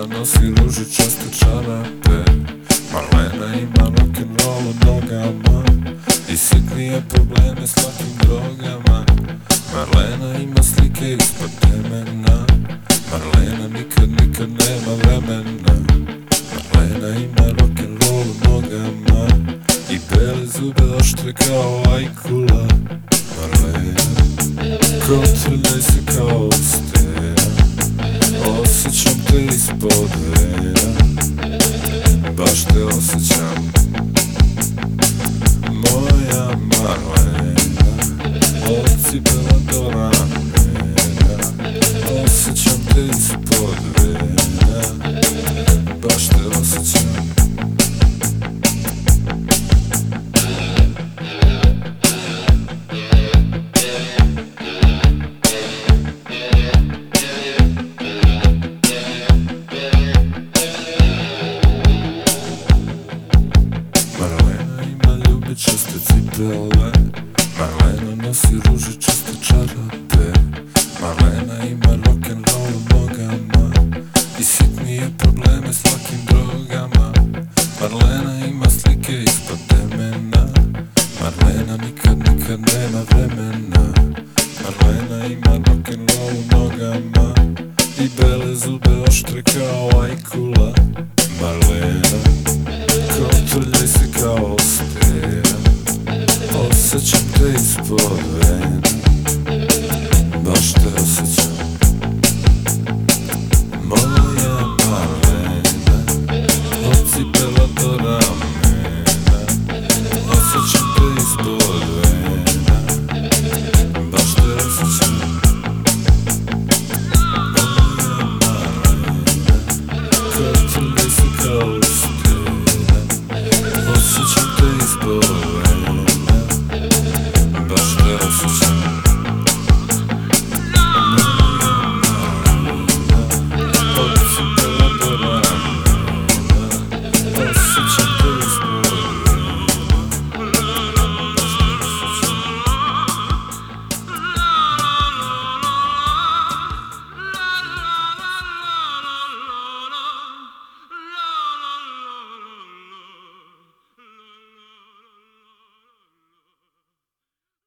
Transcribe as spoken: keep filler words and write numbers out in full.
Marlena nosi ružičaste čarape, Marlena ima rock'n'roll u nogama i sitnije probleme s lakim drogama. Marlena ima slike ispod temena, Marlena nikad, nikad nema vremena. Marlena ima rock'n'roll u nogama i bele zube oštre kao ajkula. Marlena, kotrljaj se kao stena, osjećam te ispod vena, baš te osjećam, moja Marlena, od cipela do ramena, osjećam te ispod vena, baš te osjećam. Marlena ima ljubičaste cipele, Marlena nosi ružičaste čarape, Marlena ima rock'n'roll u nogama i sitnije probleme s lakim drogama. Marlena ima slike ispod temena, Marlena nikad, nikad nema vremena. Marlena ima rock'n'roll u nogama i bele zube oštre kao ajkula. Marlena, kotrljaj se kao stena, osjećam te ispod